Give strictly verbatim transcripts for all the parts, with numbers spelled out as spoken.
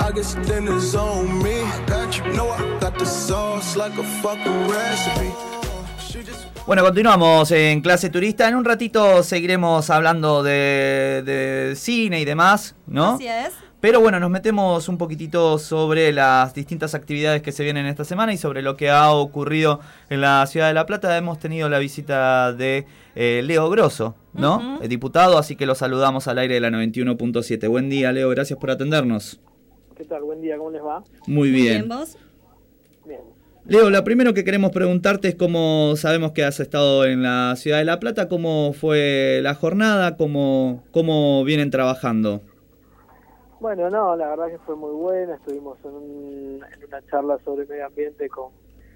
I guess dinner's on me. Got you, know I got the sauce like a fucking recipe. Bueno, continuamos en Clase Turista. En un ratito seguiremos hablando de, de cine y demás, ¿no? Así es. Pero bueno, nos metemos un poquitito sobre las distintas actividades que se vienen esta semana y sobre lo que ha ocurrido en la ciudad de La Plata. Hemos tenido la visita de eh, Leo Grosso, ¿no? Uh-huh. El diputado, así que lo saludamos al aire de la noventa y uno punto siete. Buen día, Leo, gracias por atendernos. ¿Qué tal? Buen día, ¿cómo les va? Muy bien. Muy bien, ¿vos? Bien. Leo, lo primero que queremos preguntarte es cómo sabemos que has estado en la ciudad de La Plata, cómo fue la jornada, cómo, cómo vienen trabajando. Bueno, no, la verdad que fue muy buena. Estuvimos en, un, en una charla sobre medio ambiente con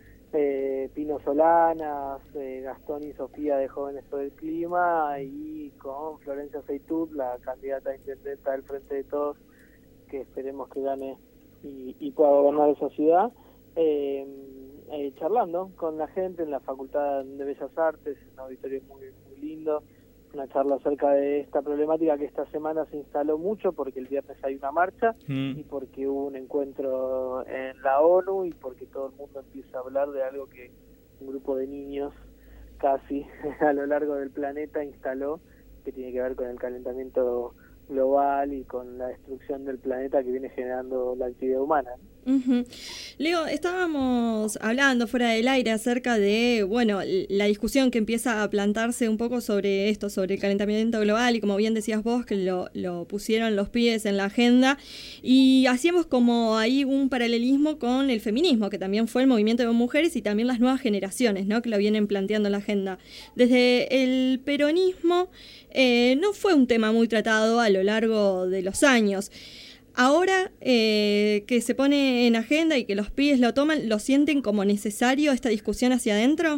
eh, Pino Solanas, eh, Gastón y Sofía de Jóvenes por el Clima y con Florencia Seitud, la candidata a intendenta del Frente de Todos, que esperemos que gane y, y pueda gobernar esa ciudad. Eh, eh, charlando con la gente en la Facultad de Bellas Artes, un auditorio muy, muy lindo, una charla acerca de esta problemática que esta semana se instaló mucho porque el viernes hay una marcha Mm. y porque hubo un encuentro en la ONU y porque todo el mundo empieza a hablar de algo que un grupo de niños casi a lo largo del planeta instaló, que tiene que ver con el calentamiento global y con la destrucción del planeta que viene generando la actividad humana. Uh-huh. Leo, estábamos hablando fuera del aire acerca de, bueno, la discusión que empieza a plantarse un poco sobre esto, sobre el calentamiento global, y como bien decías vos, que lo, lo pusieron los pibes en la agenda, y hacíamos como ahí un paralelismo con el feminismo, que también fue el movimiento de mujeres, y también las nuevas generaciones, ¿no?, que lo vienen planteando en la agenda. Desde el peronismo eh, no fue un tema muy tratado a lo largo de los años. Ahora eh, que se pone en agenda y que los pibes lo toman, ¿lo sienten como necesario esta discusión hacia adentro?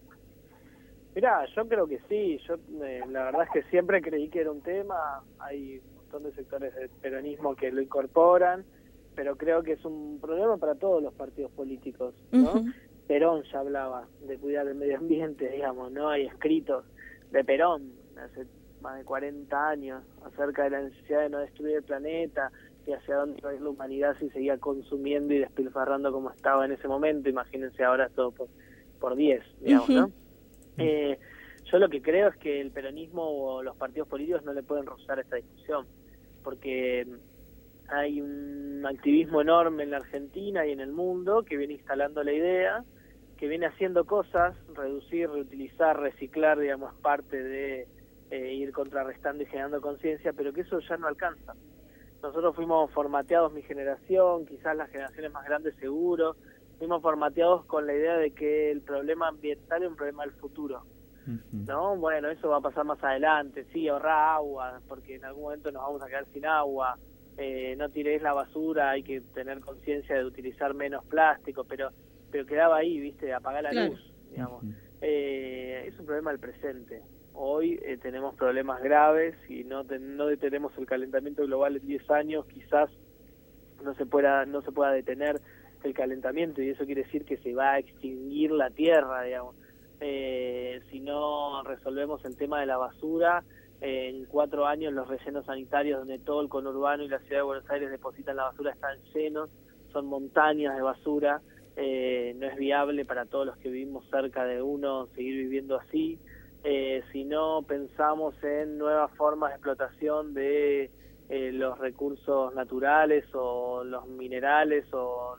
Mirá, yo creo que sí. Yo eh, la verdad es que siempre creí que era un tema. Hay un montón de sectores del peronismo que lo incorporan, pero creo que es un problema para todos los partidos políticos, ¿no? Uh-huh. Perón ya hablaba de cuidar el medio ambiente, digamos, ¿no? Hay escritos de Perón hace más de cuarenta años acerca de la necesidad de no destruir el planeta y hacia dónde iba a ir la humanidad si seguía consumiendo y despilfarrando como estaba en ese momento. Imagínense ahora todo por, por diez, digamos, ¿no? Uh-huh. Eh, yo lo que creo es que el peronismo o los partidos políticos no le pueden rehusar esta discusión, porque hay un activismo enorme en la Argentina y en el mundo que viene instalando la idea, que viene haciendo cosas, reducir, reutilizar, reciclar, digamos, parte de eh, ir contrarrestando y generando conciencia, pero que eso ya no alcanza. Nosotros fuimos formateados, mi generación, quizás las generaciones más grandes seguro, fuimos formateados con la idea de que el problema ambiental es un problema del futuro, uh-huh. ¿no? Bueno, eso va a pasar más adelante, sí, ahorrar agua, porque en algún momento nos vamos a quedar sin agua, eh, no tiréis la basura, hay que tener conciencia de utilizar menos plástico, pero pero quedaba ahí, ¿viste? Apagar la claro. luz, digamos. Uh-huh. Eh, es un problema del presente. Hoy eh, tenemos problemas graves y no, te, no detenemos el calentamiento global en diez años, quizás no se pueda no se pueda detener el calentamiento y eso quiere decir que se va a extinguir la Tierra, digamos. Eh, si no resolvemos el tema de la basura, eh, en cuatro años los rellenos sanitarios donde todo el conurbano y la ciudad de Buenos Aires depositan la basura están llenos, son montañas de basura, eh, no es viable para todos los que vivimos cerca de uno seguir viviendo así. Eh, si no pensamos en nuevas formas de explotación de eh, los recursos naturales o los minerales o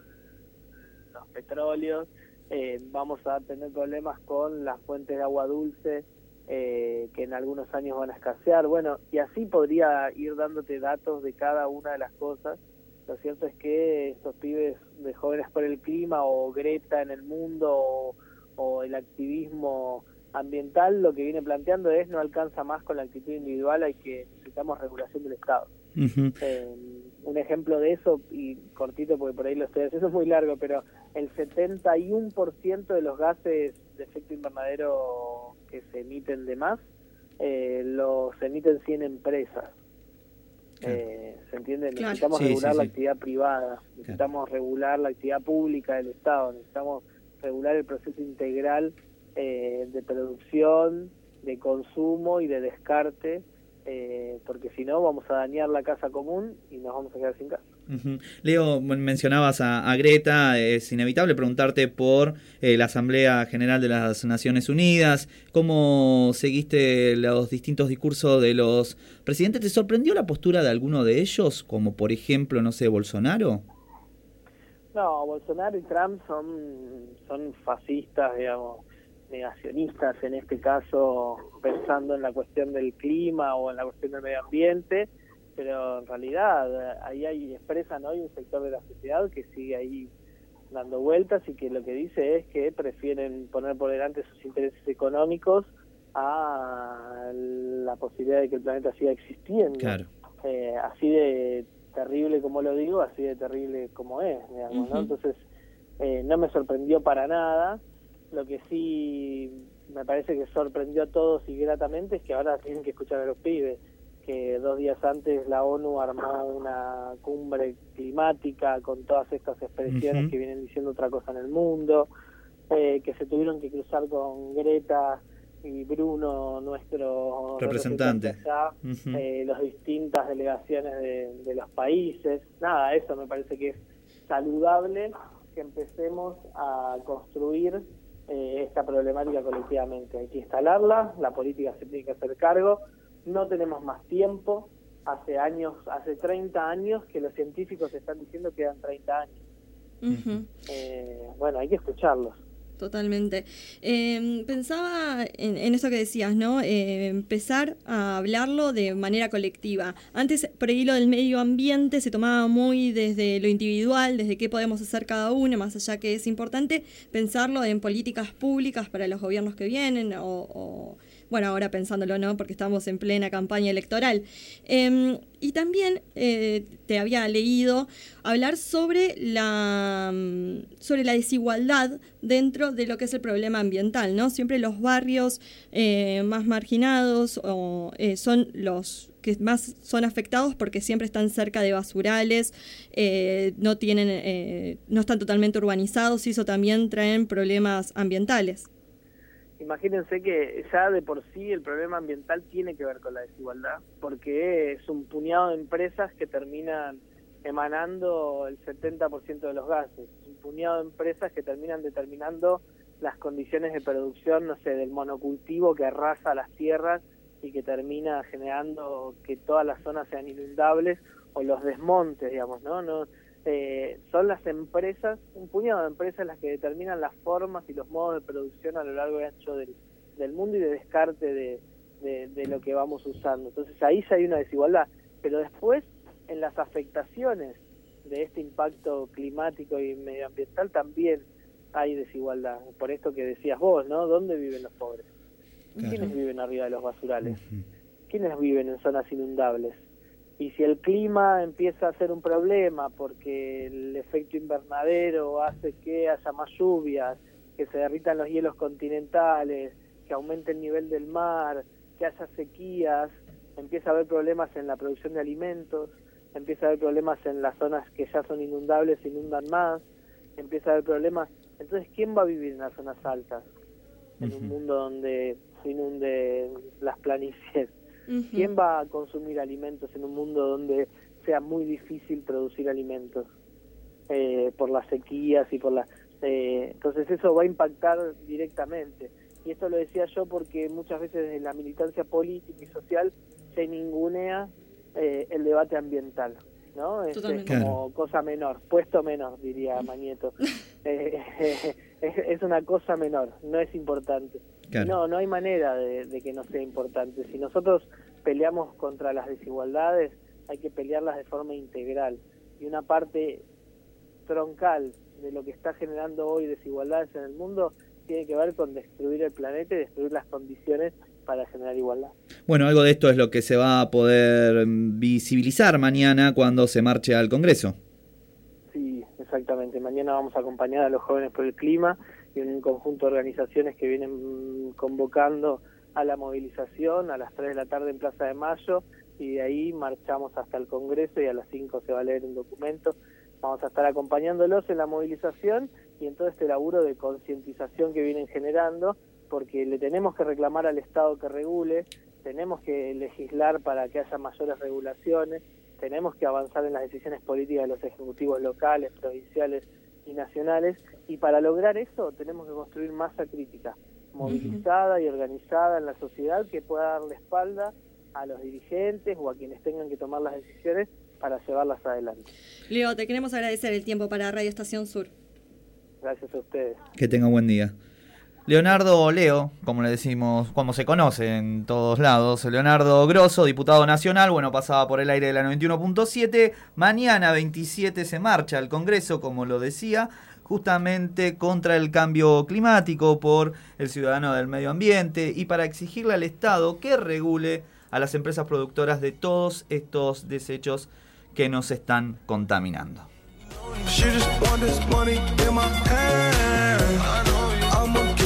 los petróleos, eh, vamos a tener problemas con las fuentes de agua dulce eh, que en algunos años van a escasear. Bueno, y así podría ir dándote datos de cada una de las cosas. Lo cierto es que estos pibes de Jóvenes por el Clima o Greta en el mundo o, o el activismo ambiental lo que viene planteando es no alcanza más con la actitud individual, hay que necesitamos regulación del Estado. Uh-huh. Eh, un ejemplo de eso, y cortito porque por ahí lo estoy haciendo, es muy largo, pero el setenta y uno por ciento de los gases de efecto invernadero que se emiten de más, eh, los emiten cien empresas. Claro. Eh, ¿Se entiende? Claro. Necesitamos sí, regular sí, la sí. actividad privada, necesitamos claro. regular la actividad pública del Estado, necesitamos regular el proceso integral Eh, de producción, de consumo y de descarte, eh, porque si no vamos a dañar la casa común y nos vamos a quedar sin casa. Uh-huh. Leo, mencionabas a, a Greta, es inevitable preguntarte por eh, la Asamblea General de las Naciones Unidas. ¿Cómo seguiste los distintos discursos de los presidentes? ¿Te sorprendió la postura de alguno de ellos, como por ejemplo, no sé, Bolsonaro? No, Bolsonaro y Trump son, son fascistas, digamos, negacionistas en este caso, pensando en la cuestión del clima o en la cuestión del medio ambiente. Pero en realidad ahí hay, expresan hoy un sector de la sociedad que sigue ahí dando vueltas y que lo que dice es que prefieren poner por delante sus intereses económicos a la posibilidad de que el planeta siga existiendo. Claro. Eh, así de terrible como lo digo, así de terrible como es, digamos, ¿no? Entonces eh, no me sorprendió para nada. Lo que sí me parece que sorprendió a todos y gratamente es que ahora tienen que escuchar a los pibes, que dos días antes la ONU armó una cumbre climática con todas estas expresiones uh-huh. que vienen diciendo otra cosa en el mundo, eh, que se tuvieron que cruzar con Greta y Bruno, nuestro representante, representante allá, uh-huh. eh, las distintas delegaciones de, de los países. Nada, eso me parece que es saludable, que empecemos a construir eh, esta problemática colectivamente. Hay que instalarla, la política se tiene que hacer cargo. No tenemos más tiempo, hace años, hace treinta años que los científicos están diciendo que quedan treinta años. Uh-huh. Eh, bueno, hay que escucharlos. Totalmente. Eh, pensaba en, en eso que decías, ¿no? Eh, empezar a hablarlo de manera colectiva. Antes, por ahí lo del medio ambiente se tomaba muy desde lo individual, desde qué podemos hacer cada uno, más allá que es importante pensarlo en políticas públicas para los gobiernos que vienen o... o bueno, ahora pensándolo, ¿no? Porque estamos en plena campaña electoral. Eh, y también eh, te había leído hablar sobre la, sobre la desigualdad dentro de lo que es el problema ambiental, ¿no? Siempre los barrios eh, más marginados o, eh, son los que más son afectados porque siempre están cerca de basurales, eh, no tienen, eh, no están totalmente urbanizados y eso también traen problemas ambientales. Imagínense que ya de por sí el problema ambiental tiene que ver con la desigualdad, porque es un puñado de empresas que terminan emanando el setenta por ciento de los gases, un puñado de empresas que terminan determinando las condiciones de producción, no sé, del monocultivo que arrasa las tierras y que termina generando que todas las zonas sean inundables, o los desmontes, digamos, ¿no? no Eh, son las empresas, un puñado de empresas las que determinan las formas y los modos de producción a lo largo y ancho del, del mundo y de descarte de, de, de lo que vamos usando. Entonces ahí ya hay una desigualdad, pero después en las afectaciones de este impacto climático y medioambiental también hay desigualdad. Por esto que decías vos, ¿no? ¿Dónde viven los pobres? Claro. ¿Quiénes viven arriba de los basurales? Uh-huh. ¿Quiénes viven en zonas inundables? Y si el clima empieza a ser un problema porque el efecto invernadero hace que haya más lluvias, que se derritan los hielos continentales, que aumente el nivel del mar, que haya sequías, empieza a haber problemas en la producción de alimentos, empieza a haber problemas en las zonas que ya son inundables, se inundan más, empieza a haber problemas. Entonces, ¿quién va a vivir en las zonas altas? En uh-huh. un mundo donde se inunden las planicies. Uh-huh. ¿Quién va a consumir alimentos en un mundo donde sea muy difícil producir alimentos? Eh, por las sequías y por la... Eh, entonces eso va a impactar directamente. Y esto lo decía yo porque muchas veces en la militancia política y social se ningunea eh, el debate ambiental, ¿no? Es, es como cosa menor, puesto menor, diría Mañeto. eh, eh, es, es una cosa menor, no es importante. Claro. No, no hay manera de, de que no sea importante. Si nosotros peleamos contra las desigualdades, hay que pelearlas de forma integral. Y una parte troncal de lo que está generando hoy desigualdades en el mundo tiene que ver con destruir el planeta y destruir las condiciones para generar igualdad. Bueno, algo de esto es lo que se va a poder visibilizar mañana cuando se marche al Congreso. Sí, exactamente. Mañana vamos a acompañar a los jóvenes por el clima y un conjunto de organizaciones que vienen convocando a la movilización a las tres de la tarde en Plaza de Mayo, y de ahí marchamos hasta el Congreso y a las cinco se va a leer un documento. Vamos a estar acompañándolos en la movilización y en todo este laburo de concientización que vienen generando, porque le tenemos que reclamar al Estado que regule, tenemos que legislar para que haya mayores regulaciones, tenemos que avanzar en las decisiones políticas de los ejecutivos locales, provinciales y nacionales, y para lograr eso tenemos que construir masa crítica, movilizada y organizada en la sociedad, que pueda darle espalda a los dirigentes o a quienes tengan que tomar las decisiones para llevarlas adelante. Leo, te queremos agradecer el tiempo para Radio Estación Sur. Gracias a ustedes. Que tenga buen día. Leonardo Leo, como le decimos, como se conoce en todos lados, Leonardo Grosso, diputado nacional, bueno, pasaba por el aire de la noventa y uno punto siete. Mañana veintisiete se marcha al Congreso, como lo decía, justamente contra el cambio climático, por el ciudadano del medio ambiente y para exigirle al Estado que regule a las empresas productoras de todos estos desechos que nos están contaminando. She just want this money in my hand.